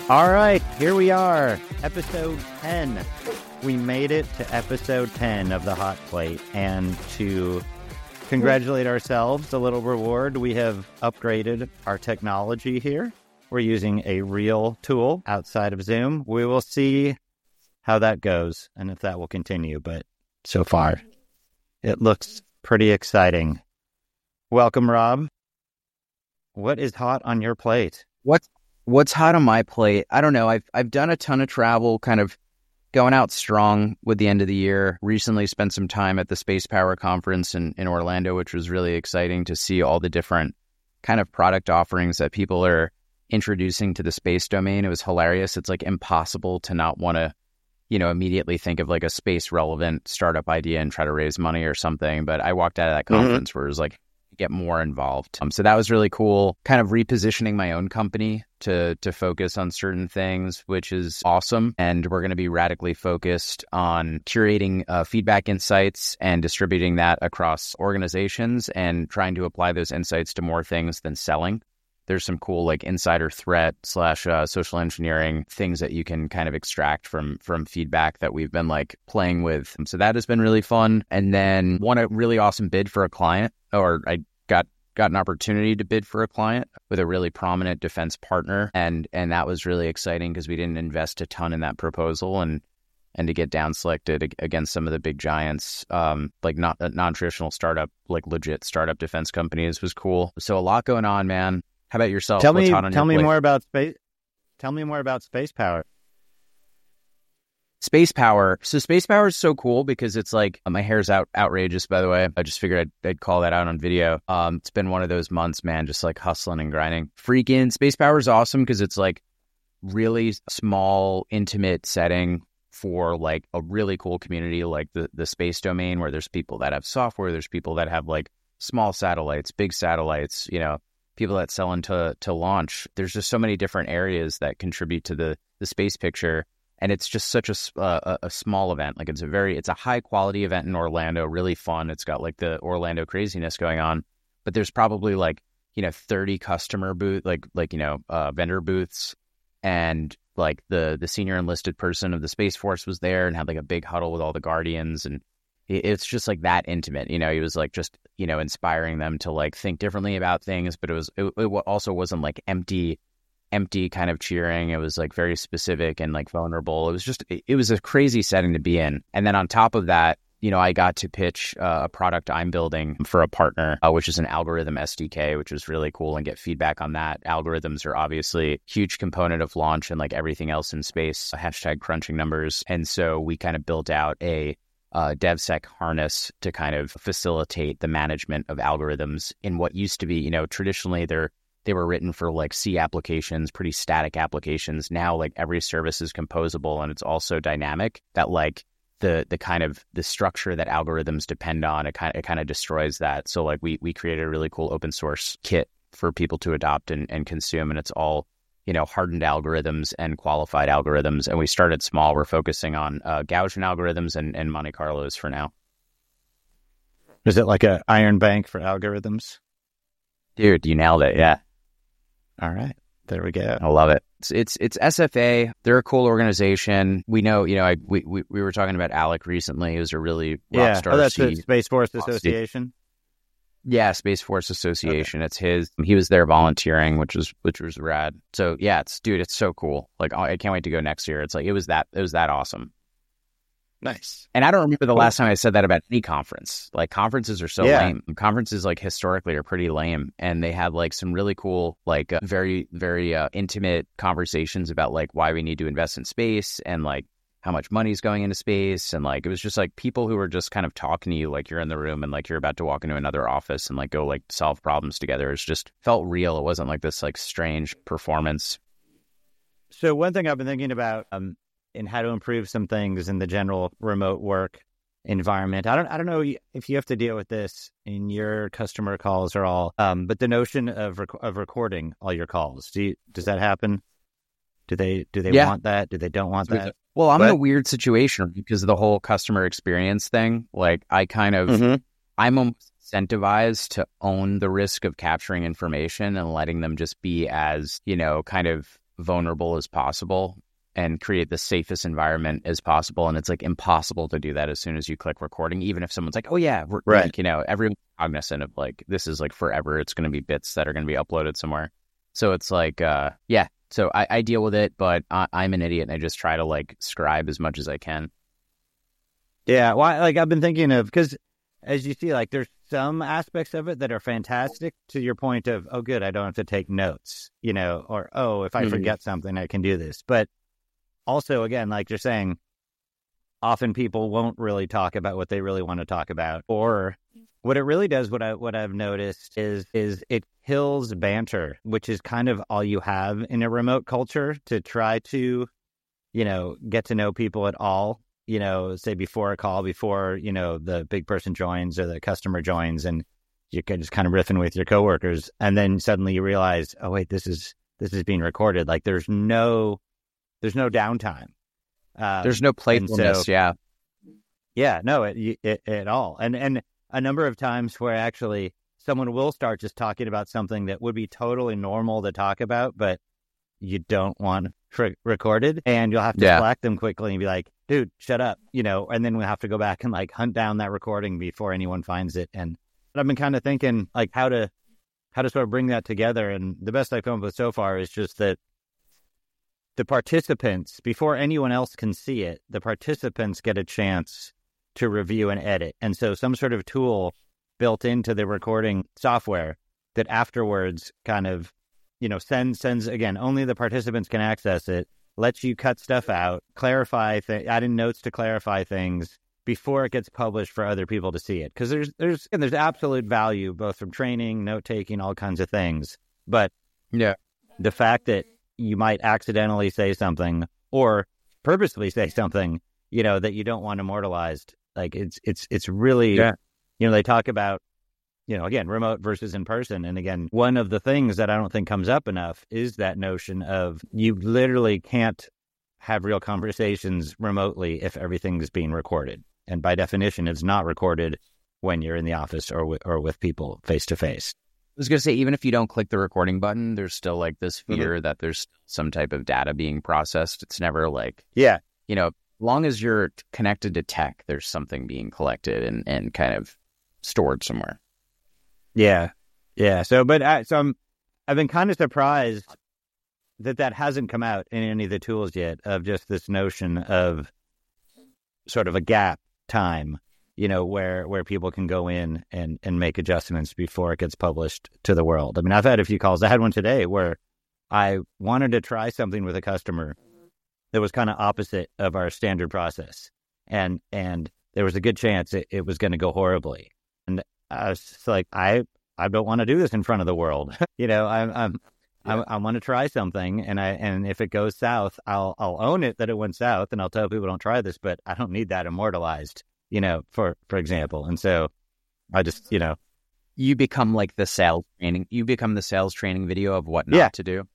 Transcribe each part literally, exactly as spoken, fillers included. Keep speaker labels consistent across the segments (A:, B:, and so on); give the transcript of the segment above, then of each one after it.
A: All right, here we are, episode ten. We made it to episode ten of the Hot Plate, and to congratulate ourselves, a little reward, we have upgraded our technology here. We're using a real tool outside of Zoom. We will see how that goes and if that will continue, but so far, it looks pretty exciting. Welcome, Rob. What is hot on your plate?
B: What's What's hot on my plate? I don't know. I've I've done a ton of travel, kind of going out strong with the end of the year. Recently spent some time at the Space Power Conference in, in Orlando, which was really exciting to see all the different kind of product offerings that people are introducing to the space domain. It was hilarious. It's like impossible to not want to, you know, immediately think of like a space relevant startup idea and try to raise money or something. But I walked out of that conference mm-hmm. where it was like, get more involved. Um, so that was really cool. Kind of repositioning my own company to to focus on certain things, which is awesome. And we're going to be radically focused on curating uh, feedback insights and distributing that across organizations and trying to apply those insights to more things than selling. There's some cool like insider threat slash uh, social engineering things that you can kind of extract from from feedback that we've been like playing with. So that has been really fun. And then won a really awesome bid for a client, or I got got an opportunity to bid for a client with a really prominent defense partner. And and that was really exciting because we didn't invest a ton in that proposal, and and to get down selected against some of the big giants, um, like not non-traditional startup, like legit startup defense companies was cool. So a lot going on, man. How about yourself?
A: Tell
B: What's
A: me,
B: hot on
A: tell
B: your
A: me
B: plate?
A: more about space. Tell me more about Space Power.
B: Space Power. So Space Power is so cool because it's like, my hair's out outrageous, by the way. I just figured I'd, I'd call that out on video. Um, it's been one of those months, man, just like hustling and grinding. Freaking Space Power is awesome because it's like really small, intimate setting for like a really cool community, like the, the space domain, where there's people that have software, there's people that have like small satellites, big satellites, you know, people that sell into to launch. There's just so many different areas that contribute to the the space picture. And it's just such a, uh, a small event. Like it's a very, it's a high quality event in Orlando, really fun. It's got like the Orlando craziness going on, but there's probably like, you know, thirty customer booth, like, like, you know, uh, vendor booths. And like the, the senior enlisted person of the Space Force was there and had like a big huddle with all the Guardians. And it, it's just like that intimate, you know, he was like, just, you know, inspiring them to like think differently about things, but it was, it, it also wasn't like empty, empty kind of cheering. It was like very specific and like vulnerable. It was just, it, it was a crazy setting to be in. And then on top of that, you know, I got to pitch uh, a product I'm building for a partner, uh, which is an algorithm S D K, which was really cool, and get feedback on that. Algorithms are obviously a huge component of launch and like everything else in space, hashtag crunching numbers. And so we kind of built out a uh, DevSec harness to kind of facilitate the management of algorithms in what used to be, you know, traditionally they're They were written for like C applications, pretty static applications. Now, like every service is composable, and it's also dynamic. That like the the kind of the structure that algorithms depend on, it kind of it kind of destroys that. So like we we created a really cool open source kit for people to adopt and, and consume, and it's all, you know, hardened algorithms and qualified algorithms. And we started small. We're focusing on uh, Gaussian algorithms and, and Monte Carlos for now.
A: Is it like a Iron Bank for algorithms?
B: Dude, you nailed it. Yeah.
A: All right, there we go.
B: I love it. It's, it's it's S F A. They're a cool organization. We know, you know, I, we, we we were talking about Alec recently. He was a really rock
A: yeah.
B: star.
A: Oh, that's
B: C-
A: the Space Force Association.
B: Yeah, Space Force Association. Okay. It's his. He was there volunteering, which was which was rad. So yeah, it's dude, it's so cool. Like I can't wait to go next year. It's like it was that it was that awesome.
A: Nice.
B: And I don't remember the cool. last time I said that about any conference. Like conferences are so
A: yeah.
B: lame. Conferences like historically are pretty lame, and they had like some really cool, like uh, very, very uh, intimate conversations about like why we need to invest in space and like how much money's going into space. And like, it was just like people who were just kind of talking to you like you're in the room and like you're about to walk into another office and like go like solve problems together. It's just felt real. It wasn't like this like strange performance.
A: So one thing I've been thinking about, um, and how to improve some things in the general remote work environment. I don't I don't know if you have to deal with this in your customer calls or all, um, but the notion of rec- of recording all your calls. Do you, does that happen? Do they do they
B: yeah.
A: want that? Do they don't want that?
B: Well, I'm
A: but,
B: in a weird situation because of the whole customer experience thing. Like I kind of,
A: mm-hmm.
B: I'm almost incentivized to own the risk of capturing information and letting them just be as, you know, kind of vulnerable as possible and create the safest environment as possible. And it's like impossible to do that as soon as you click recording, even if someone's like, oh yeah, we're,
A: Right.
B: like, you know, everyone's cognizant of like, this is like forever. It's going to be bits that are going to be uploaded somewhere. So it's like, uh, yeah, so I, I deal with it, but I, I'm an idiot and I just try to like scribe as much as I can.
A: Yeah, well, like I've been thinking of, because as you see, like there's some aspects of it that are fantastic to your point of, oh, good, I don't have to take notes, you know, or, oh, if I
B: Mhm.
A: forget something, I can do this. But also, again, like you're saying, often people won't really talk about what they really want to talk about. Or what it really does, what I what I've noticed is is it kills banter, which is kind of all you have in a remote culture to try to, you know, get to know people at all. You know, say before a call, before, you know, the big person joins or the customer joins, and you're just kind of riffing with your coworkers, and then suddenly you realize, oh wait, this is this is being recorded. Like there's no there's no downtime. Um,
B: There's no playfulness.
A: so-
B: yeah.
A: yeah, no, it, it, at all. And and a number of times where actually someone will start just talking about something that would be totally normal to talk about, but you don't want re- recorded, and you'll have to
B: Yeah.
A: slack them quickly and be like, dude, shut up, you know, and then we have to go back and like hunt down that recording before anyone finds it. And I've been kind of thinking like how to how to sort of bring that together. And the best I've come up with so far is just that the participants, before anyone else can see it, the participants get a chance to review and edit. And so some sort of tool built into the recording software that afterwards kind of, you know, sends, sends again, only the participants can access it, lets you cut stuff out, clarify, th- add in notes to clarify things before it gets published for other people to see it. Because there's, there's, and there's absolute value, both from training, note-taking, all kinds of things. But
B: Yeah.
A: the fact that you might accidentally say something or purposely say something, you know, that you don't want immortalized, like it's, it's, it's really,
B: Yeah.
A: you know, they talk about, you know, again, remote versus in person. And again, one of the things that I don't think comes up enough is that notion of you literally can't have real conversations remotely if everything's being recorded. And by definition, it's not recorded when you're in the office or with, or with people face to face.
B: I was going to say, even if you don't click the recording button, there's still like this
A: Mm-hmm.
B: fear that there's some type of data being processed. It's never like,
A: Yeah.
B: you know, as long as you're t- connected to tech, there's something being collected and, and kind of stored somewhere.
A: Yeah. Yeah. So, but I, so I'm, I've been kind of surprised that that hasn't come out in any of the tools yet, of just this notion of sort of a gap time, you know, where, where people can go in and, and make adjustments before it gets published to the world. I mean, I've had a few calls. I had one today where I wanted to try something with a customer that was kind of opposite of our standard process. And, and there was a good chance it, it was going to go horribly. And I was just like, I, I don't want to do this in front of the world. you know, I'm, I'm,
B: Yeah.
A: I, I want to try something, and I and if it goes south, I'll I'll own it that it went south, and I'll tell people don't try this. But I don't need that immortalized, you know, for for example. And so I just, you know,
B: You become like the sales training. You become the sales training video of what not
A: Yeah.
B: to do.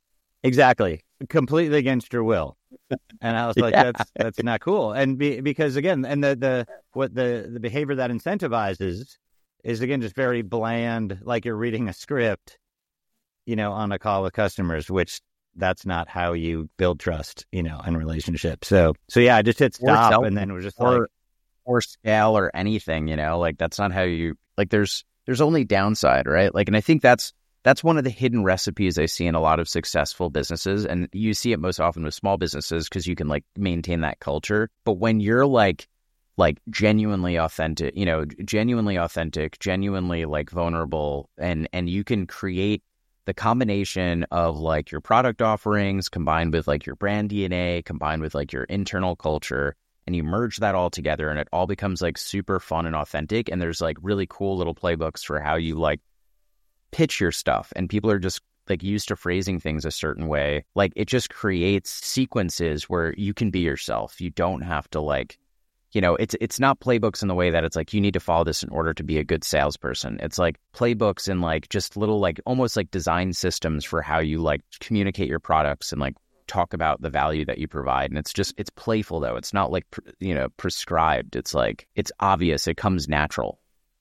A: exactly, completely against your will. And I was like,
B: Yeah.
A: that's that's not cool. And be, because again, and the the what the the behavior that incentivizes is again just very bland, like you're reading a script, you know, on a call with customers, which that's not how you build trust, you know, and relationships. So, so yeah, I just hit
B: Or
A: stop,
B: self-
A: and then we're just
B: or
A: like,
B: or scale or anything, you know, like that's not how you like there's there's only downside, right? Like, and I think that's that's one of the hidden recipes I see in a lot of successful businesses, and you see it most often with small businesses because you can like maintain that culture. But when you're like like genuinely authentic, you know, genuinely authentic, genuinely like vulnerable, and and you can create the combination of like your product offerings combined with like your brand D N A combined with like your internal culture, and you merge that all together and it all becomes like super fun and authentic. And there's like really cool little playbooks for how you like pitch your stuff, and people are just like used to phrasing things a certain way. Like it just creates sequences where you can be yourself. You don't have to like, you know, it's it's not playbooks in the way that it's like you need to follow this in order to be a good salesperson. It's like playbooks and like just little like almost like design systems for how you like communicate your products and like talk about the value that you provide. And it's just, it's playful though. It's not like, you know, prescribed. It's like, it's obvious. It comes natural.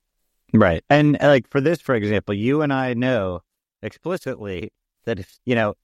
A: right. And uh, like for this, for example, you and I know explicitly that if, you know,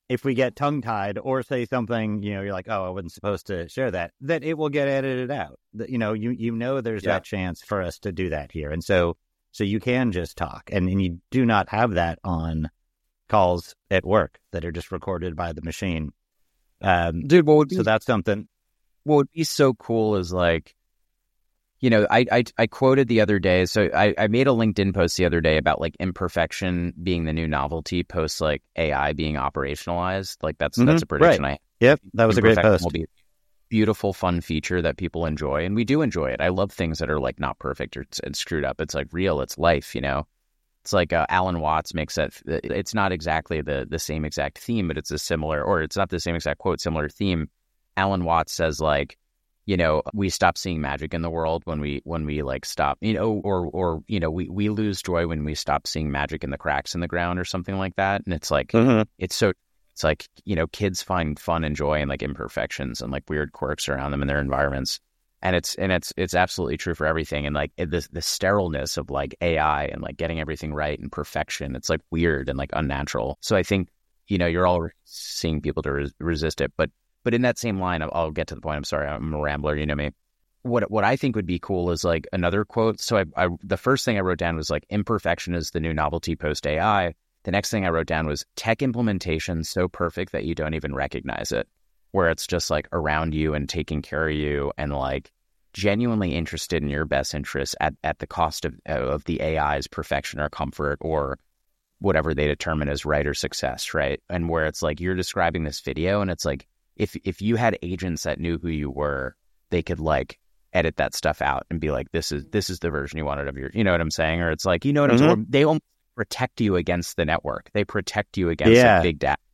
A: if we get tongue-tied or say something, you know, you're like, oh, I wasn't supposed to share that, that it will get edited out. That, you know, you you know there's
B: Yeah.
A: that chance for us to do that here. And so so you can just talk. And, and you do not have that on calls at work that are just recorded by the machine. Um,
B: Dude, what would be
A: so that's something.
B: what would be so cool is like, you know, I, I I quoted the other day. So I, I made a LinkedIn post the other day about like imperfection being the new novelty post like A I being operationalized. Like that's
A: Mhm,
B: that's a prediction
A: right.
B: I
A: Yep, that was a great
B: Imperfection
A: post.
B: will be a beautiful, fun feature that people enjoy, and we do enjoy it. I love things that are like not perfect or it's, it's screwed up. It's like real. It's life. You know, it's like uh, Alan Watts makes that. It's not exactly the the same exact theme, but it's a similar, or it's not the same exact quote, similar theme. Alan Watts says like, you know, we stop seeing magic in the world when we when we like stop, you know, or or you know, we we lose joy when we stop seeing magic in the cracks in the ground or something like that. And it's like
A: Mhm.
B: it's so it's like, you know, kids find fun and joy in like imperfections and like weird quirks around them in their environments. And it's and it's it's absolutely true for everything. And like it, the the sterileness of like A I and like getting everything right and perfection, it's like weird and like unnatural. So I think, you know, you're all seeing people to res- resist it, but. But in that same line, I'll, I'll get to the point. I'm sorry, I'm a rambler. You know me. What what I think would be cool is like another quote. So I, I the first thing I wrote down was like imperfection is the new novelty post A I. The next thing I wrote down was tech implementation so perfect that you don't even recognize it, where it's just like around you and taking care of you and like genuinely interested in your best interests at, at the cost of of the A I's perfection or comfort or whatever they determine as right or success, right? And where it's like you're describing this video and it's like, If if you had agents that knew who you were, they could like edit that stuff out and be like, this is this is the version you wanted of your, you know what I'm saying? Or it's like, you know what I'm
A: Mhm.
B: saying? They almost protect you against the network. They protect you against
A: Yeah.
B: like, big data.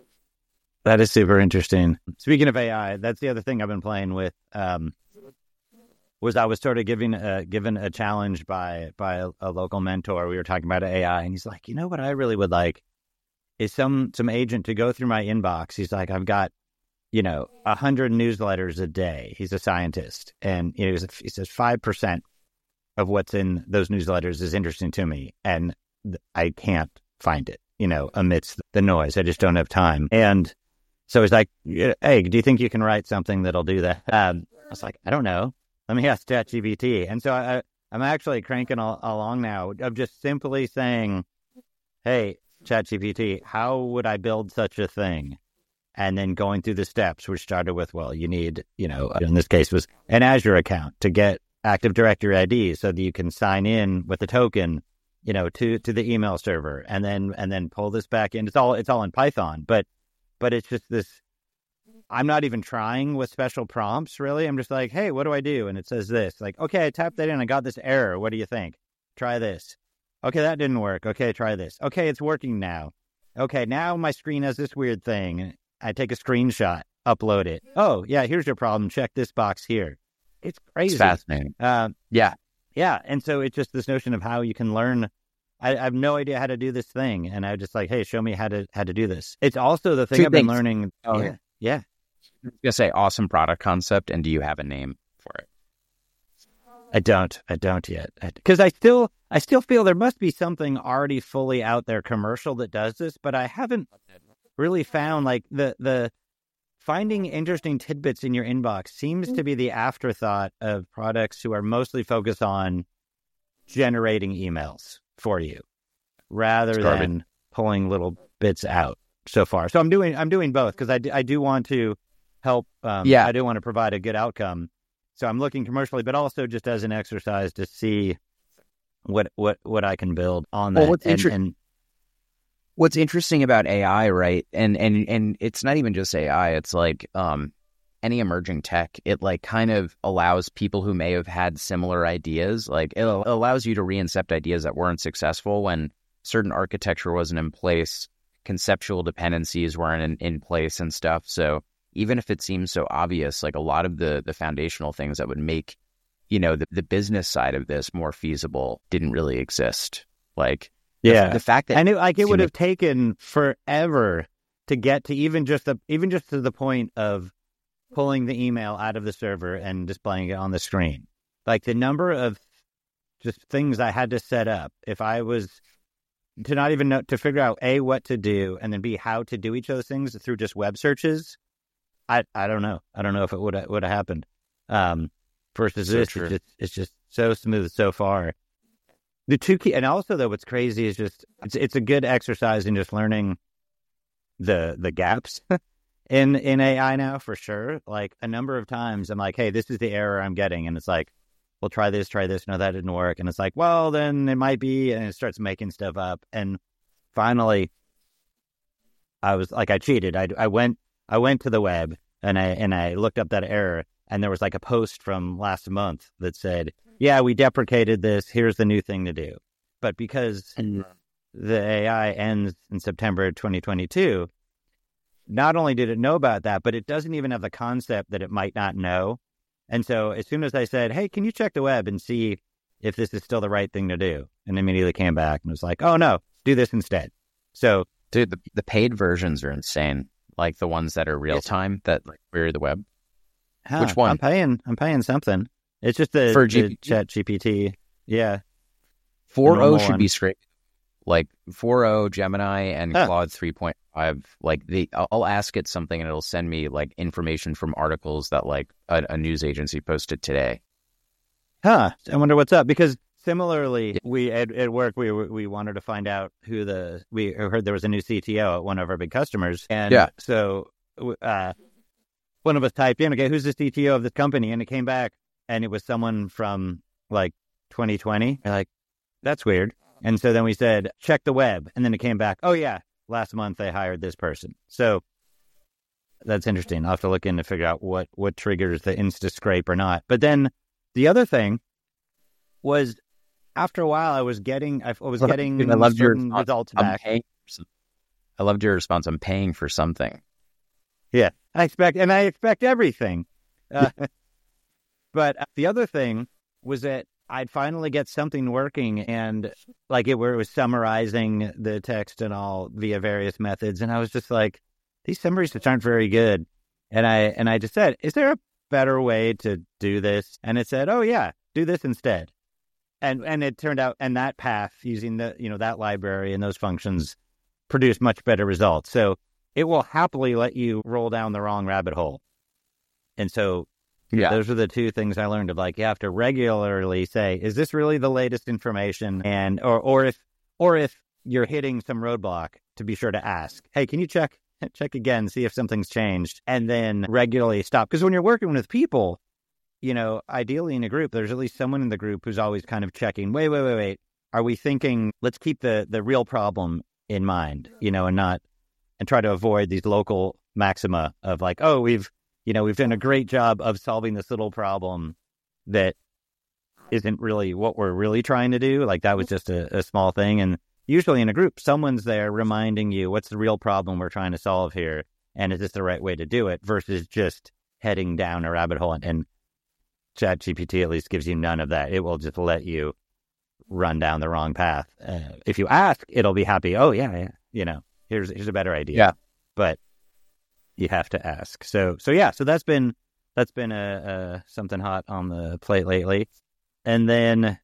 A: That is super interesting. Speaking of A I, that's the other thing I've been playing with. Um, was I was sort of giving a, given a challenge by by a, a local mentor. We were talking about A I, and he's like, you know what I really would like is some some agent to go through my inbox. He's like, I've got, you know, a hundred newsletters a day. He's a scientist, and you know, he says five percent of what's in those newsletters is interesting to me, and I can't find it, you know, amidst the noise. I just don't have time. And so he's like, hey, do you think you can write something that'll do that? Um, I was like, I don't know. Let me ask ChatGPT. And so I, I'm actually cranking al- along now of just simply saying, hey, ChatGPT, how would I build such a thing? And then going through the steps, which started with, well, you need, you know, in this case was an Azure account to get Active Directory I D so that you can sign in with a token, you know, to, to the email server and then and then pull this back in. It's all it's all in Python, but but it's just this. I'm not even trying with special prompts, really. I'm just like, hey, what do I do? And it says this, like, okay, I tapped that in. I got this error. What do you think? Try this. Okay, that didn't work. Okay, try this. Okay, it's working now. Okay, now my screen has this weird thing. I take a screenshot, upload it. Oh, yeah, here's your problem. Check this box here. It's crazy.
B: It's fascinating.
A: Uh,
B: Yeah.
A: yeah, and so it's just this notion of how you can learn. I, I have no idea how to do this thing, and I was just like, hey, show me how to how to do this. It's also the thing
B: Two
A: I've been
B: things.
A: learning.
B: Oh,
A: yeah, yeah.
B: I was gonna say awesome product concept, and do you have a name for it?
A: I don't. I don't yet. Because I still I still feel there must be something already fully out there commercial that does this, but I haven't really found like the the finding interesting tidbits in your inbox seems to be the afterthought of products who are mostly focused on generating emails for you rather
B: It's garbage.
A: than pulling little bits out so far. So I'm doing I'm doing both because I, do- I do want to help. Um,
B: Yeah.
A: I do want to provide a good outcome. So I'm looking commercially, but also just as an exercise to see what what what I can build on that.
B: Well, what's
A: and,
B: inter-
A: and
B: What's interesting about A I, right? And and and it's not even just A I. It's like um, any emerging tech. It like kind of allows people who may have had similar ideas. Like it al- allows you to reincept ideas that weren't successful when certain architecture wasn't in place, conceptual dependencies weren't in, in place, and stuff. So even if it seems so obvious, like a lot of the the foundational things that would make, you know, the, the business side of this more feasible didn't really exist. Like. The,
A: yeah,
B: the fact that
A: and it, like it would
B: human-
A: have taken forever to get to even just the even just to the point of pulling the email out of the server and displaying it on the screen. Like the number of just things I had to set up if I was to not even know, to figure out A, what to do, and then B, how to do each of those things through just web searches, I I don't know. I don't know if it would would have happened. Um, versus
B: So
A: this,
B: true.
A: it's just, it's just so smooth so far. The two key, and also though, what's crazy is just it's it's a good exercise in just learning the the gaps in in A I now for sure. Like a number of times, I'm like, hey, this is the error I'm getting, and it's like, well, try this, try this. No, that didn't work, and it's like, well, then it might be, and it starts making stuff up, and finally, I was like, I cheated. I I went I went to the web and I and I looked up that error, and there was like a post from last month that said, yeah, we deprecated this. Here's the new thing to do. But because the A I ends in September twenty twenty-two, not only did it know about that, but it doesn't even have the concept that it might not know. And so as soon as I said, hey, can you check the web and see if this is still the right thing to do? And immediately came back and was like, oh, no, do this instead. So,
B: Dude, the, the paid versions are insane. Like the ones that are real time that like query the web.
A: huh,
B: Which one?
A: I'm paying. I'm paying something. It's just the,
B: For
A: the
B: G P T?
A: Chat G P T. Yeah.
B: four point oh
A: normal
B: should
A: one.
B: be scraped. Like four point oh, Gemini, and
A: Huh.
B: Claude three point five. Like the, I'll I'll ask it something and it'll send me like information from articles that like a, a news agency posted today.
A: Huh. I wonder what's up. Because similarly, we at, at work, we we wanted to find out who the, we heard there was a new C T O at one of our big customers. And
B: Yeah.
A: so uh, one of us typed in, okay, who's the C T O of this company? And it came back and it was someone from like twenty twenty. We're like, that's weird. And so then we said, check the web. And then it came back, oh, yeah, last month they hired this person. So that's interesting. I'll have to look in to figure out what, what triggers the Insta scrape or not. But then the other thing was after a while, I was getting, I was getting
B: Dude, I loved your
A: certain
B: response.
A: results
B: I'm
A: back.
B: paying for some- I loved your response. I'm paying for something.
A: Yeah, I expect, and I expect everything. Uh, but the other thing was that I'd finally get something working, and like it where it was summarizing the text and all via various methods, and I was just like, these summaries just aren't very good. And I and I just said, is there a better way to do this? And it said, oh yeah, do this instead. And and it turned out, and that path using the you know that library and those functions produced much better results. So it will happily let you roll down the wrong rabbit hole. And so
B: Yeah.
A: those are the two things I learned of like, you have to regularly say, is this really the latest information? And, or, or if, or if you're hitting some roadblock, to be sure to ask, hey, can you check, check again, see if something's changed, and then regularly stop. Because when you're working with people, you know, ideally in a group, there's at least someone in the group who's always kind of checking, wait, wait, wait, wait. Are we thinking, let's keep the, the real problem in mind, you know, and not, and try to avoid these local maxima of like, oh, we've, you know, we've done a great job of solving this little problem that isn't really what we're really trying to do. Like that was just a, a small thing. And usually in a group, someone's there reminding you what's the real problem we're trying to solve here. And is this the right way to do it versus just heading down a rabbit hole? And, and ChatGPT at least gives you none of that. It will just let you run down the wrong path. Uh, if you ask, it'll be happy. Oh yeah, yeah. You know, here's, here's a better idea.
B: Yeah.
A: But you have to ask. So, so yeah, so that's been, that's been a, a something hot on the plate lately. And then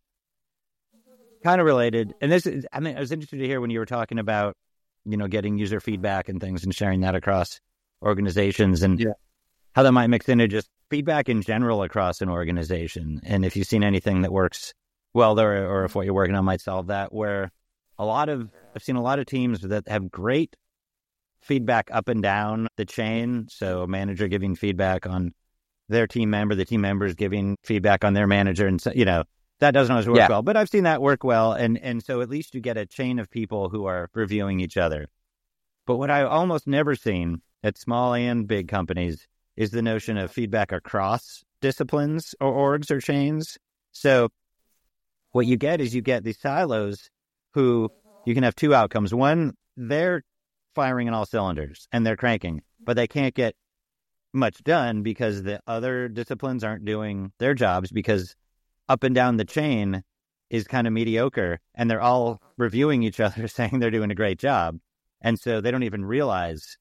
A: kind of related, and this is, I mean, I was interested to hear when you were talking about, you know, getting user feedback and things and sharing that across organizations and
B: Yeah.
A: how that might mix into just feedback in general across an organization. And if you've seen anything that works well there, or if what you're working on might solve that, where a lot of, I've seen a lot of teams that have great feedback up and down the chain. So a manager giving feedback on their team member, the team members giving feedback on their manager. And so, you know, that doesn't always work
B: Yeah.
A: well, but I've seen that work well. And, and so at least you get a chain of people who are reviewing each other. But what I've almost never seen at small and big companies is the notion of feedback across disciplines or orgs or chains. So what you get is you get these silos who you can have two outcomes. One, they're firing in all cylinders and they're cranking, but they can't get much done because the other disciplines aren't doing their jobs, because up and down the chain is kind of mediocre and they're all reviewing each other saying they're doing a great job. And so they don't even realize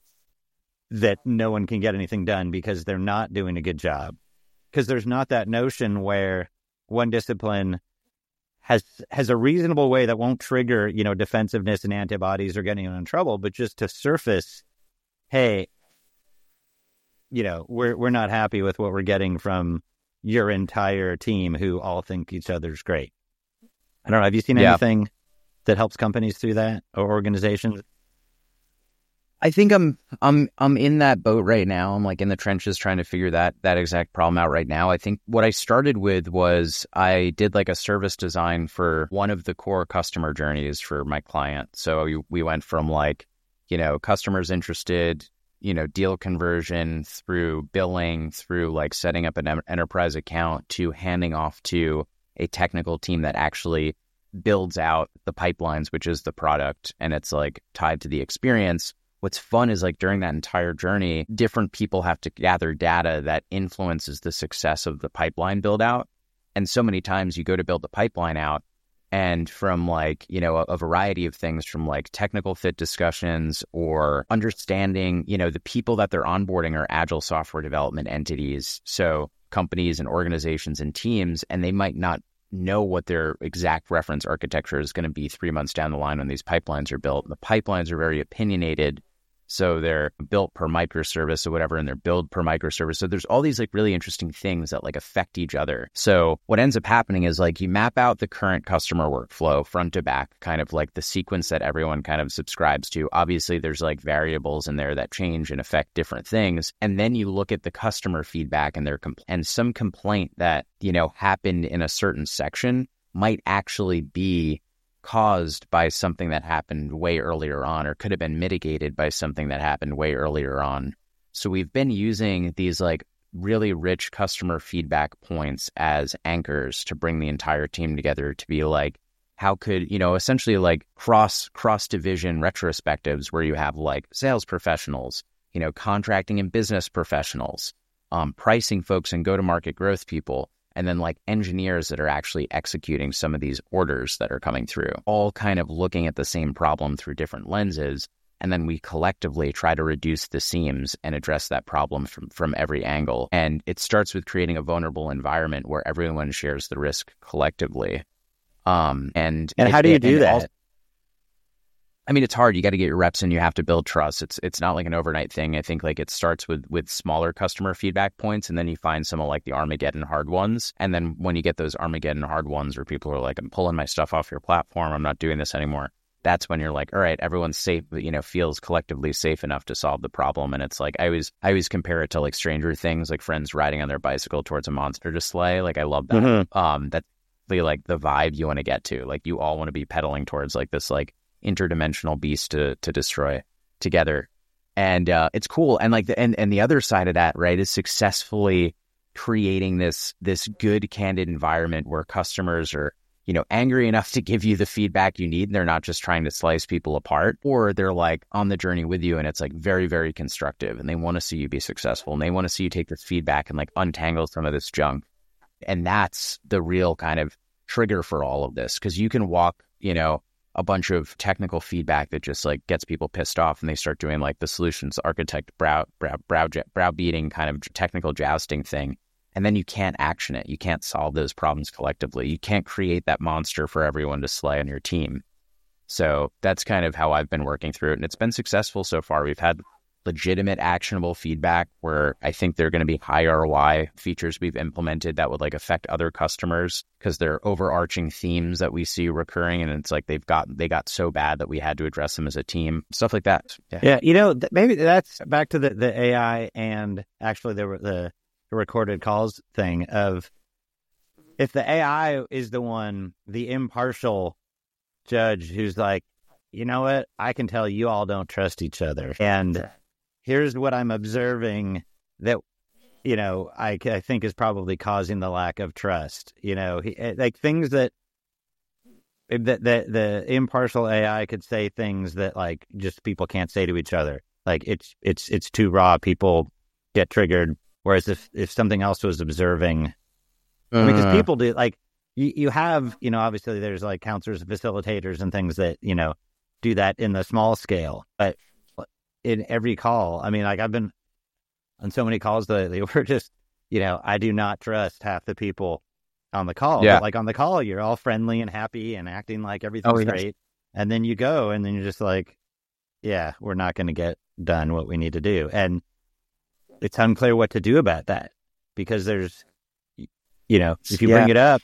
A: that no one can get anything done because they're not doing a good job. Because there's not that notion where one discipline has has a reasonable way that won't trigger, you know, defensiveness and antibodies or getting in trouble, but just to surface, hey, you know, we're we're not happy with what we're getting from your entire team who all think each other's great. I don't know. Have you seen
B: Yeah.
A: anything that helps companies through that or organizations?
B: I think I'm I'm I'm in that boat right now. I'm like in the trenches trying to figure that that exact problem out right now. I think what I started with was I did like a service design for one of the core customer journeys for my client. So we, we went from like, you know, customers interested, you know, deal conversion through billing, through like setting up an em- enterprise account to handing off to a technical team that actually builds out the pipelines, which is the product, and it's like tied to the experience. What's fun is like during that entire journey, different people have to gather data that influences the success of the pipeline build out. And so many times you go to build the pipeline out, and from like, you know, a, a variety of things, from like technical fit discussions or understanding, you know, the people that they're onboarding are agile software development entities. So companies and organizations and teams, and they might not know what their exact reference architecture is going to be three months down the line when these pipelines are built. The pipelines are very opinionated. So they're built per microservice or whatever, and they're built per microservice. So there's all these like really interesting things that like affect each other. So what ends up happening is like you map out the current customer workflow front to back, kind of like the sequence that everyone kind of subscribes to. Obviously, there's like variables in there that change and affect different things. And then you look at the customer feedback and their compl- and some complaint that, you know, happened in a certain section might actually be caused by something that happened way earlier on, or could have been mitigated by something that happened way earlier on. So we've been using these like really rich customer feedback points as anchors to bring the entire team together to be like, how could, you know, essentially like cross cross division retrospectives where you have like sales professionals, you know, contracting and business professionals, um, pricing folks and go-to-market growth people, and then like engineers that are actually executing some of these orders that are coming through, all kind of looking at the same problem through different lenses. And then we collectively try to reduce the seams and address that problem from, from every angle. And it starts with creating a vulnerable environment where everyone shares the risk collectively. Um, and
A: And
B: it-
A: how do you
B: it-
A: do
B: and
A: that?
B: also- I mean, it's hard. You got to get your reps in. You have to build trust. It's it's not like an overnight thing. I think like it starts with with smaller customer feedback points, and then you find some of like the Armageddon hard ones. And then when you get those Armageddon hard ones where people are like, I'm pulling my stuff off your platform, I'm not doing this anymore. That's when you're like, all right, everyone's safe, you know, feels collectively safe enough to solve the problem. And it's like, I always, I always compare it to like Stranger Things, like friends riding on their bicycle towards a monster to slay. Like, I love that.
A: Mhm.
B: Um, that's really like the vibe you want to get to. Like, you all want to be pedaling towards like this, like interdimensional beast to, to destroy together. And, uh, it's cool. And like the, and, and the other side of that, right, is successfully creating this, this good, candid environment where customers are, you know, angry enough to give you the feedback you need. And they're not just trying to slice people apart, or they're like on the journey with you and it's like very, very constructive and they want to see you be successful and they want to see you take this feedback and like untangle some of this junk. And that's the real kind of trigger for all of this. Cause you can walk, you know, a bunch of technical feedback that just like gets people pissed off and they start doing like the solutions architect brow, brow, brow, browbeating kind of technical jousting thing. And then you can't action it. You can't solve those problems collectively. You can't create that monster for everyone to slay on your team. So that's kind of how I've been working through it. And it's been successful so far. We've had legitimate actionable feedback where I think there are going to be high R O I features we've implemented that would like affect other customers because they're overarching themes that we see recurring. And it's like they've got, they got so bad that we had to address them as a team, stuff like that. Yeah.
A: Yeah, you know, th- maybe that's back to the, the A I and actually the, the the recorded calls thing of if the A I is the one, the impartial judge who's like, you know what, I can tell you all don't trust each other. And here's what I'm observing that, you know, I, I think is probably causing the lack of trust. You know, he, like things that, that, that the impartial A I could say things that like just people can't say to each other. Like it's, it's, it's too raw. People get triggered. Whereas if, if something else was observing, I mean, because
B: Uh,
A: people do, like, you, you have, you know, obviously there's like counselors, facilitators, and things that, you know, do that in the small scale. But in every call, I mean, like, I've been on so many calls lately where just, you know, I do not trust half the people on the call.
B: Yeah.
A: But like on the call, you're all friendly and happy and acting like everything's
B: Oh, yeah.
A: great. And then you go and then you're just like, yeah, we're not going to get done what we need to do. And it's unclear what to do about that because there's, you know, if you
B: Yeah.
A: bring it up,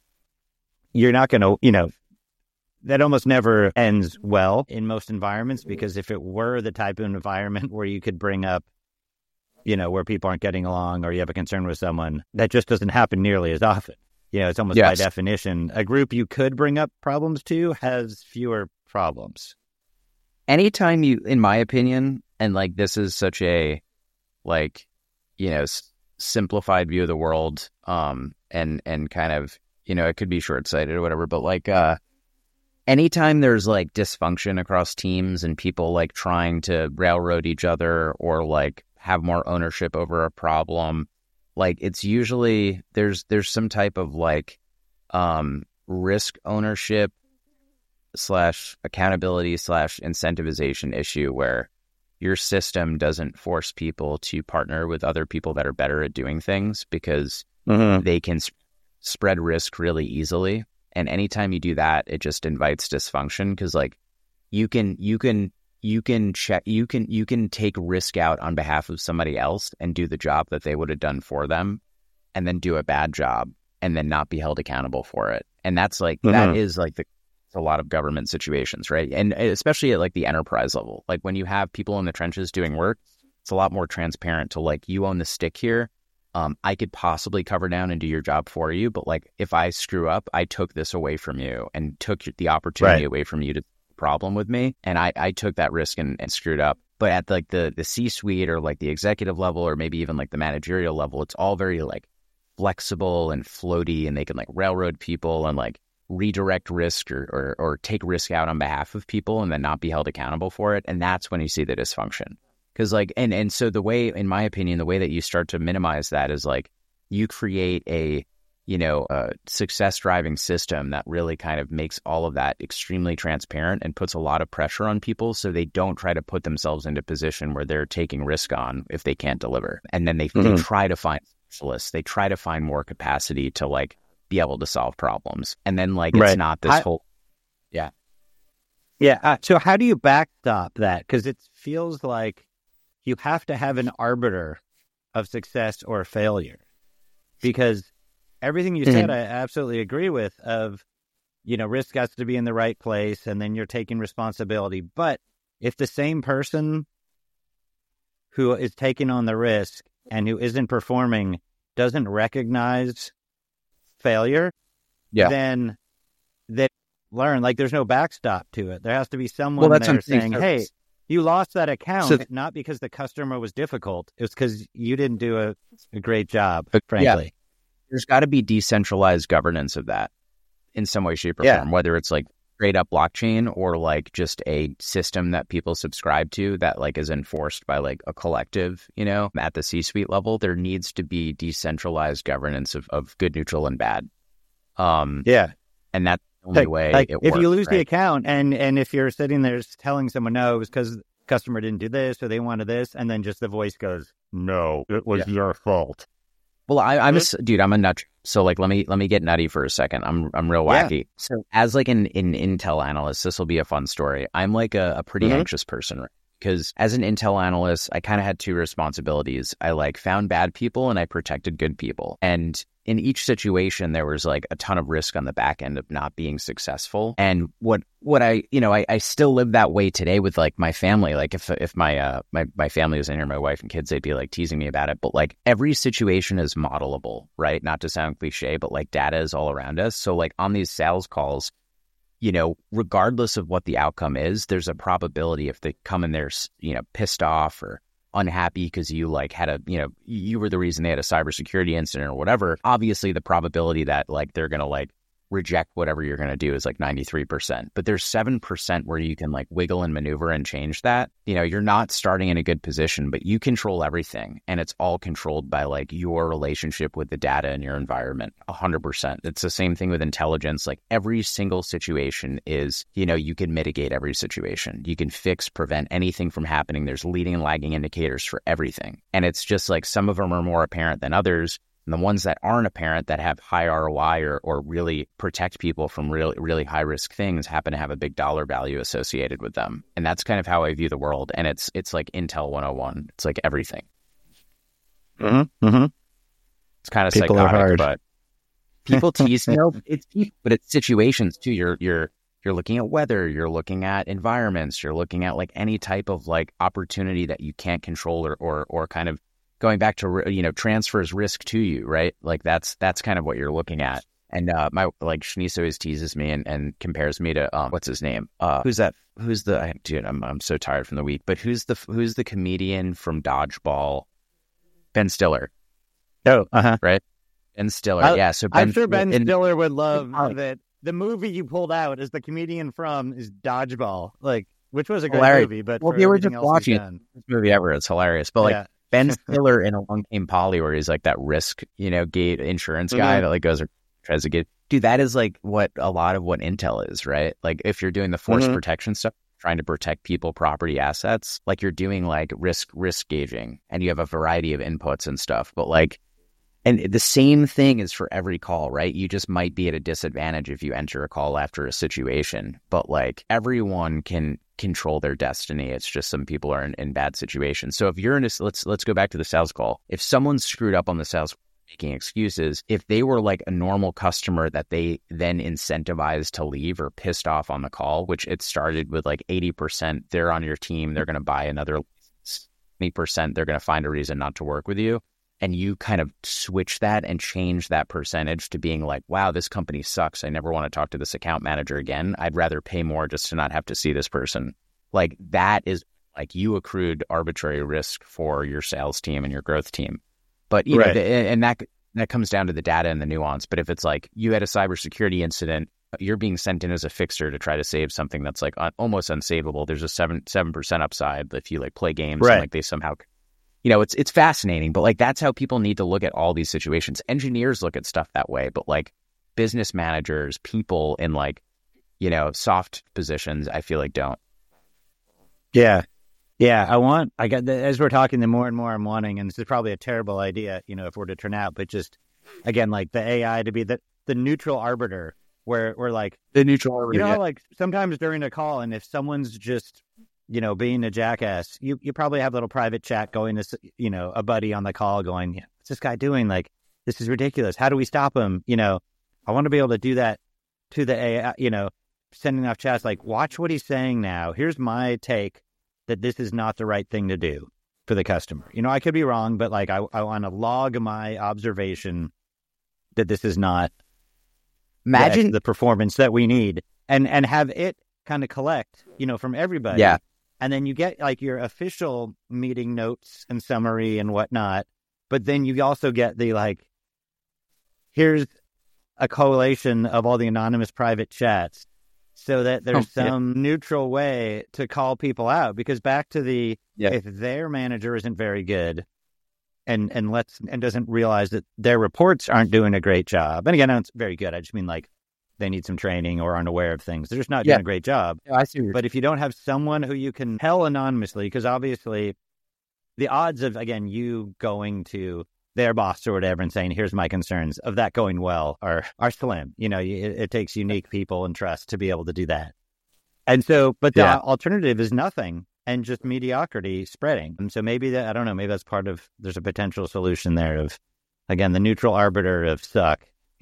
A: you're not going to, you know, that almost never ends well in most environments, because if it were the type of environment where you could bring up, you know, where people aren't getting along or you have a concern with someone, that just doesn't happen nearly as often. You know, it's almost
B: Yes.
A: by definition, a group you could bring up problems to has fewer problems.
B: Anytime you, in my opinion, and like this is such a like, you know, s- simplified view of the world, um, and and kind of, you know, it could be short-sighted or whatever, but like, uh, anytime there's like dysfunction across teams and people like trying to railroad each other or like have more ownership over a problem, like it's usually there's there's some type of like um, risk ownership slash accountability slash incentivization issue where your system doesn't force people to partner with other people that are better at doing things because
A: Mm-hmm.
B: they can sp- spread risk really easily. And anytime you do that, it just invites dysfunction because like you can you can you can check you can you can take risk out on behalf of somebody else and do the job that they would have done for them and then do a bad job and then not be held accountable for it. And that's like
A: Mhm.
B: that is like the a lot of government situations, right? And especially at like the enterprise level. Like when you have people in the trenches doing work, it's a lot more transparent to like you own the stick here. Um, I could possibly cover down and do your job for you, but like if I screw up, I took this away from you and took the opportunity
A: Right.
B: away from you to problem with me, and I, I took that risk and, and screwed up. But at like the the C-suite or like the executive level or maybe even like the managerial level, it's all very like flexible and floaty, and they can like railroad people and like redirect risk or, or or take risk out on behalf of people and then not be held accountable for it. And that's when you see the dysfunction. Because like, and, and so the way, in my opinion, the way that you start to minimize that is like you create a, you know, a success driving system that really kind of makes all of that extremely transparent and puts a lot of pressure on people so they don't try to put themselves into a position where they're taking risk on if they can't deliver. And then they,
A: Mhm.
B: they try to find specialists, they try to find more capacity to like be able to solve problems. And then like, it's
A: Right.
B: not this
A: I-
B: whole, yeah.
A: Yeah. Uh, so how do you backstop that? Because it feels like you have to have an arbiter of success or failure. Because everything you said,
B: Mhm.
A: I absolutely agree with. Of, you know, risk has to be in the right place, and then you're taking responsibility. But if the same person who is taking on the risk and who isn't performing doesn't recognize failure,
B: Yeah.
A: then they learn, like, there's no backstop to it. There has to be someone
B: Well, that's
A: there
B: what I'm saying.
A: saying,
B: So-
A: hey, you lost that account,
B: So-
A: not because the customer was difficult. It was because you didn't do a, a great job,
B: But- yeah.
A: frankly.
B: There's got to be decentralized governance of that in some way, shape, or
A: Yeah.
B: form, whether it's like straight up blockchain or like just a system that people subscribe to that like is enforced by like a collective, you know, at the C-suite level. There needs to be decentralized governance of, of good, neutral, and bad. Um,
A: Yeah.
B: and that's the only
A: Like,
B: way
A: like,
B: it
A: if
B: works.
A: you lose the
B: right?
A: account and, and if you're sitting there telling someone, no, it was because the customer didn't do this or they wanted this, and then just the voice goes, no, it was your fault.
B: Well, I, I'm a s- dude. I'm a nut. So like, let me let me get nutty for a second. I'm I'm real
A: Yeah.
B: wacky. So as like an, an Intel analyst, this will be a fun story. I'm like a, a pretty
A: Mhm.
B: anxious person, right? Because as an Intel analyst, I kind of had two responsibilities. I like found bad people and I protected good people. And in each situation, there was like a ton of risk on the back end of not being successful. And what what I, you know, I, I still live that way today with like my family. Like if if my uh my, my family was in here, my wife and kids, they'd be like teasing me about it. But like every situation is modelable, right? Not to sound cliche, but like data is all around us. So like on these sales calls, you know, regardless of what the outcome is, there's a probability if they come in there, you know, pissed off or unhappy because you like had a, you know, you were the reason they had a cybersecurity incident or whatever. Obviously, the probability that like they're going to like reject whatever you're going to do is like ninety-three percent. But there's seven percent where you can like wiggle and maneuver and change that. You know, you're not starting in a good position, but you control everything. And it's all controlled by like your relationship with the data and your environment. one hundred percent. It's the same thing with intelligence. Like every single situation is, you know, you can mitigate every situation. You can fix, prevent anything from happening. There's leading and lagging indicators for everything. And it's just like some of them are more apparent than others. And the ones that aren't apparent, that have high R O I or or really protect people from really, really high risk things, happen to have a big dollar value associated with them. And that's kind of how I view the world. And it's it's like Intel one oh one. It's like everything.
A: Mm-hmm. Mm-hmm.
B: It's kind of
A: People
B: psychotic,
A: are hard.
B: but people tease. No, it's people, but it's situations too. You're you're you're looking at weather. You're looking at environments. You're looking at like any type of like opportunity that you can't control or or or kind of going back to, you know, transfers risk to you, right? Like that's that's kind of what you're looking at. And uh, my like Shanice always teases me and, and compares me to um, what's his name? Uh, who's that? Who's the I, dude? I'm I'm so tired from the week. But who's the who's the comedian from Dodgeball? Ben Stiller.
A: Oh, uh huh.
B: Right. Ben Stiller.
A: I,
B: yeah. So Ben,
A: I'm sure Ben
B: and,
A: Stiller would love that. The movie you pulled out as the comedian from is Dodgeball, like which was a great
B: hilarious.
A: movie. But
B: well,
A: for
B: we were
A: everything
B: just
A: else
B: watching
A: he's
B: it.
A: done-
B: This movie ever. It's hilarious. But like.
A: Yeah.
B: Ben Stiller in Along Came Polly, where he's like that risk, you know, gate insurance guy
A: Mm-hmm.
B: that like goes or tries to get, dude, that is like what a lot of what Intel is, right? Like if you're doing the force
A: Mhm.
B: protection stuff, trying to protect people, property, assets, like you're doing like risk, risk gauging, and you have a variety of inputs and stuff. But like, and the same thing is for every call, right? You just might be at a disadvantage if you enter a call after a situation, but like everyone can control their destiny. It's just some people are in, in bad situations. So if you're in a, let's, let's go back to the sales call. If someone's screwed up on the sales, making excuses, if they were like a normal customer that they then incentivized to leave or pissed off on the call, which it started with like eighty percent, they're on your team, they're going to buy another twenty percent, they're going to find a reason not to work with you. And you kind of switch that and change that percentage to being like, wow, this company sucks. I never want to talk to this account manager again. I'd rather pay more just to not have to see this person. Like that is like you accrued arbitrary risk for your sales team and your growth team. But, you
A: Right.
B: know, the, and that that comes down to the data and the nuance. But if it's like you had a cybersecurity incident, you're being sent in as a fixer to try to save something that's like un, almost unsavable. There's a seven seven percent upside if you like play games
A: Right.
B: and like they somehow, you know, it's it's fascinating. But like that's how people need to look at all these situations. Engineers look at stuff that way, but like business managers, people in like, you know, soft positions, I feel like don't.
A: Yeah. Yeah. I want, I got, the, as we're talking, the more and more I'm wanting, and this is probably a terrible idea, you know, if we're to turn out, but just, again, like the A I to be the, the neutral arbiter where we're like,
B: The neutral,
A: you know, how, like sometimes during a call, and if someone's just, you know, being a jackass, you, you probably have a little private chat going to, you know, a buddy on the call going, yeah, what's this guy doing? Like, this is ridiculous. How do we stop him? You know, I want to be able to do that to the A I, you know, sending off chats like, watch what he's saying now. Here's my take that this is not the right thing to do for the customer. You know, I could be wrong, but like I, I want to log my observation that this is not
B: imagine
A: the, the performance that we need, and and have it kind of collect, you know, from everybody.
B: Yeah.
A: And then you get like your official meeting notes and summary and whatnot. But then you also get the like, here's a collation of all the anonymous private chats so that there's
B: Oh, yeah.
A: some neutral way to call people out. Because back to the,
B: Yeah.
A: if their manager isn't very good and, and lets, and doesn't realize that their reports aren't doing a great job. And again, it's very good. I just mean like they need some training or aren't aware of things. They're just not
B: Yeah.
A: doing a great job.
B: I see. What you're
A: But if you don't have someone who you can tell anonymously, because obviously the odds of, again, you going to their boss or whatever and saying, here's my concerns, of that going well are are slim. You know, it, it takes unique people and trust to be able to do that. And so, but the
B: Yeah.
A: alternative is nothing and just mediocrity spreading. And so maybe that, I don't know, maybe that's part of, there's a potential solution there of, again, the neutral arbiter of suck.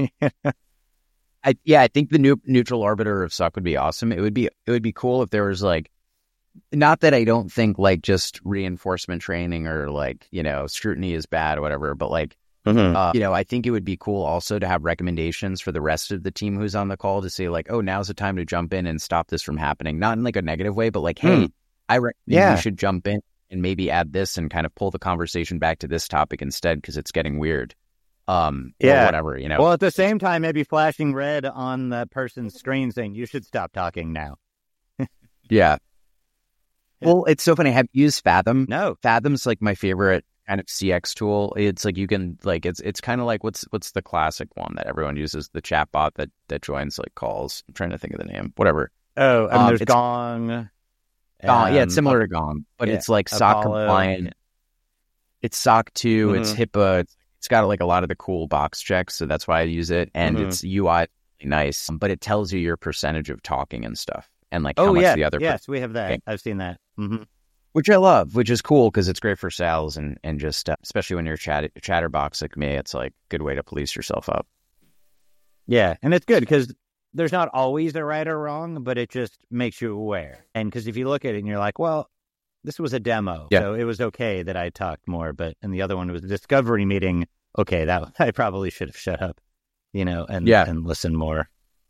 B: I, yeah, I think the new, neutral arbiter of suck would be awesome. It would be it would be cool if there was like, not that I don't think like just reinforcement training or like, you know, scrutiny is bad or whatever, but like,
A: Mm-hmm.
B: uh, you know, I think it would be cool also to have recommendations for the rest of the team who's on the call to say like, oh, now's the time to jump in and stop this from happening. Not in like a negative way, but like, hey,
A: Hmm.
B: I recommend
A: Yeah.
B: you should jump in and maybe add this and kind of pull the conversation back to this topic instead because it's getting weird. Um,
A: Yeah.
B: or whatever, you know.
A: Well, at the same time, maybe flashing red on the person's screen saying, you should stop talking now.
B: Yeah. Well, it's so funny. Have you used Fathom?
A: No.
B: Fathom's like my favorite kind of C X tool. It's like you can like it's it's kind of like what's what's the classic one that everyone uses, the chatbot that that joins like calls. I'm trying to think of the name. Whatever.
A: Oh, I mean,
B: Um,
A: there's
B: it's-
A: Gong.
B: Gong, yeah,
A: um,
B: it's similar to Gong, but
A: yeah,
B: it's like S O C
A: Apollo.
B: compliant. It's S O C two. It's
A: Mhm.
B: HIPAA. It's, It's got like a lot of the cool box checks, so that's why I use it. And mm-hmm. its U I is really nice, but it tells you your percentage of talking and stuff, and like how
A: oh,
B: much
A: yeah.
B: the other.
A: Yes,
B: person-
A: we have that. I've seen that. Mm-hmm.
B: Which I love, which is cool because it's great for sales and and just uh, especially when you're chat chatterbox like me, it's like a good way to police yourself up.
A: Yeah, and it's good because there's not always a right or wrong, but it just makes you aware. And because if you look at it and you're like, well, this was a demo, yeah. so it was okay that I talked more. But and the other one was a discovery meeting. Okay, that I probably should have shut up, you know, and yeah. and listened more.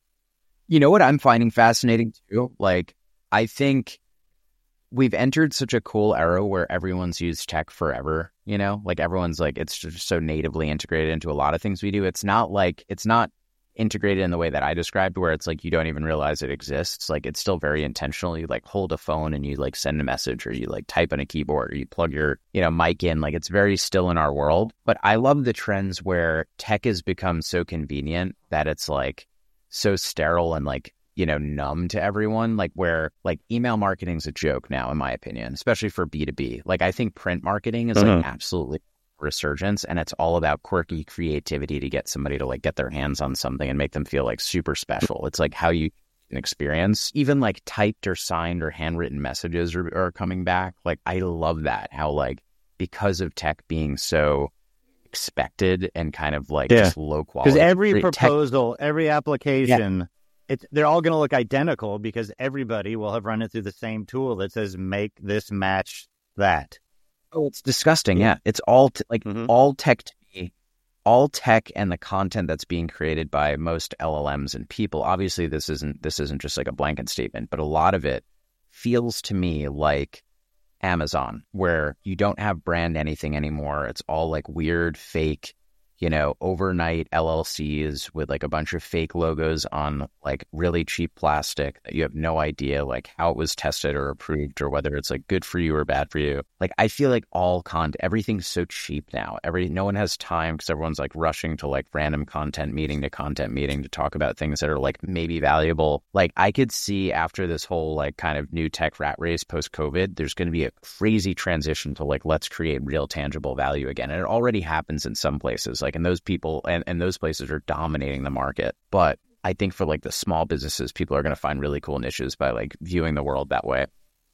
B: You know what I'm finding fascinating too? Like, I think we've entered such a cool era where everyone's used tech forever, you know, like everyone's like, it's just so natively integrated into a lot of things we do. It's not like, it's not integrated in the way that I described, where it's like, you don't even realize it exists. Like, it's still very intentional. You like hold a phone and you like send a message, or you like type on a keyboard, or you plug your, you know, mic in. Like, it's very still in our world. But I love the trends where tech has become so convenient that it's like so sterile and like, you know, numb to everyone, like where like email marketing is a joke now, in my opinion, especially for B two B. Like, I think print marketing is mm-hmm. like absolutely resurgence, and it's all about quirky creativity to get somebody to like get their hands on something and make them feel like super special. It's like how you an experience, even like typed or signed or handwritten messages are, are coming back. Like, I love that, how like because of tech being so expected and kind of like yeah. just low quality.
A: Because every proposal, tech, every application, yeah. It's, they're all going to look identical because everybody will have run it through the same tool that says, make this match that.
B: Oh, it's disgusting. Yeah. It's all t- like mm-hmm. all tech to me, all tech and the content that's being created by most L L Ms and people. Obviously, this isn't this isn't just like a blanket statement, but a lot of it feels to me like Amazon, where you don't have brand anything anymore. It's all like weird, fake, you know, overnight L L Cs with like a bunch of fake logos on like really cheap plastic that you have no idea like how it was tested or approved, or whether it's like good for you or bad for you. Like, I feel like all content, everything's so cheap now. Every no one has time because everyone's like rushing to like random content meeting to content meeting to talk about things that are like maybe valuable. Like, I could see after this whole like kind of new tech rat race post COVID, there's going to be a crazy transition to like, let's create real tangible value again. And it already happens in some places. Like, and those people and, and those places are dominating the market. But I think for like the small businesses, people are going to find really cool niches by like viewing the world that way.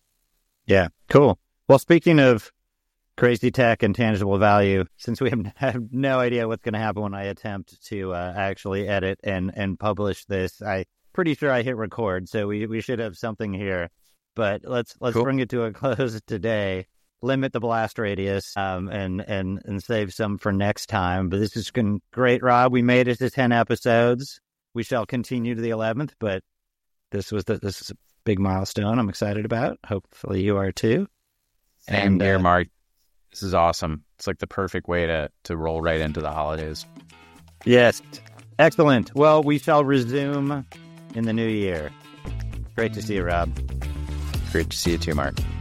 A: Yeah, cool. Well, speaking of crazy tech and tangible value, since we have, have no idea what's going to happen when I attempt to uh, actually edit and, and publish this, I'm pretty sure I hit record, so we, we should have something here. But let's let's cool. bring it to a close today. Limit the blast radius um, and, and, and save some for next time. But this has been great, Rob. We made it to ten episodes. We shall continue to the eleventh, but this was the, this is a big milestone I'm excited about. Hopefully you are too.
B: Same and, here, uh, Mark. This is awesome. It's like the perfect way to, to roll right into the holidays.
A: Yes. Excellent. Well, we shall resume in the new year. Great to see you, Rob.
B: Great to see you too, Mark.